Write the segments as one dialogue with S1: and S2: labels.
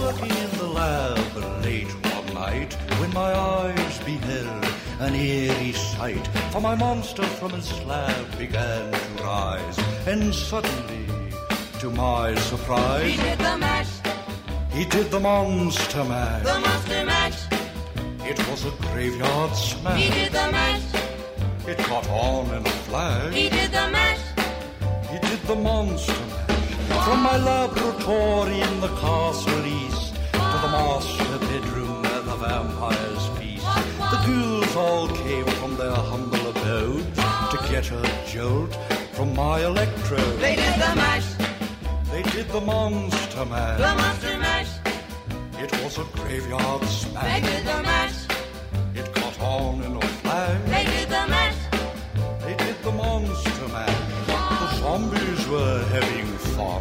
S1: working in the lab late one night when my eyes beheld an eerie sight. For my monster from his slab began to rise, and suddenly, to my surprise,
S2: he did the mash.
S1: He did the monster mash.
S2: The monster mash.
S1: It was a graveyard smash.
S2: He did the mash.
S1: It caught on in a flash.
S2: He did the mash.
S1: He did the monster mash. From my laboratory in the castle east to the master bedroom where the vampires feast, the ghouls all came from their humble abode to get a jolt from my electrode.
S2: They did the mash.
S1: They did the monster mash.
S2: The monster mash.
S1: It was a graveyard smash.
S2: They did the mash.
S1: It caught on in a flash.
S2: They did the mash.
S1: They did the monster mash. The zombies were having fun.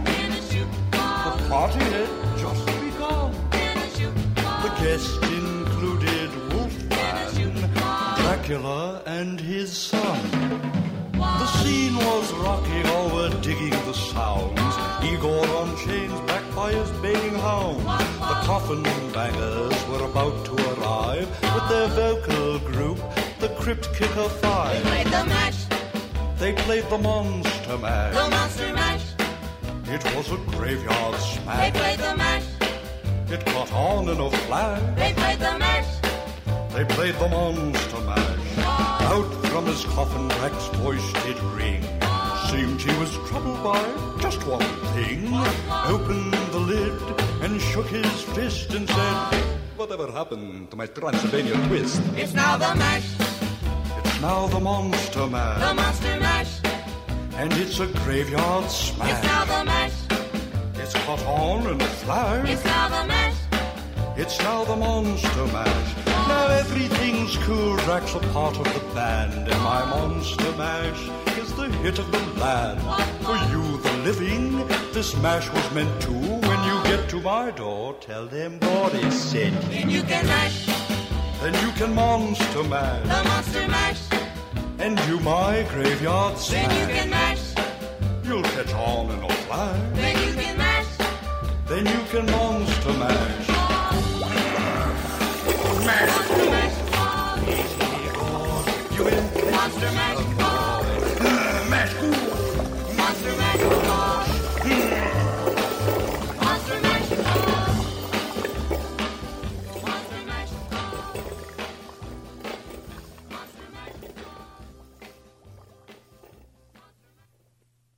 S1: The party had just begun. The guests included Wolfman, Dracula, and his son. The scene was rocking, all were digging the sounds. Igor on chains, backed by his baying hounds. The coffin bangers were about to arrive with their vocal group, the Crypt Kicker Five.
S2: They played the mash.
S1: They played the monster mash.
S2: The monster mash.
S1: It was a graveyard
S2: They
S1: smash.
S2: played the mash.
S1: It caught on in a flash.
S2: They played the mash.
S1: They played the monster mash. Out from his coffin, Drac's voice did ring. Seemed he was troubled by just one thing. Opened the lid and shook his fist and said, "Whatever happened to my Transylvania twist?"
S2: It's now the mash.
S1: It's now the monster
S2: The
S1: mash.
S2: monster mash.
S1: And it's a graveyard
S2: It's
S1: smash.
S2: now the mash.
S1: It's caught on in a flash.
S2: It's now the mash.
S1: It's now the monster mash. Now everything's cool, Drac's a part of the band, and my monster mash is the hit of the land. For you, the living, this mash was meant to. When you get to my door, tell them God is sent.
S2: Then you can mash.
S1: Then you can monster mash,
S2: The monster mash.
S1: and you my graveyard
S2: Then you can
S1: smash.
S2: mash.
S1: You'll catch on in a flash.
S2: Then you can mash.
S1: Then you can monster mash.
S2: Monster mash.
S1: You in
S2: Monster mash.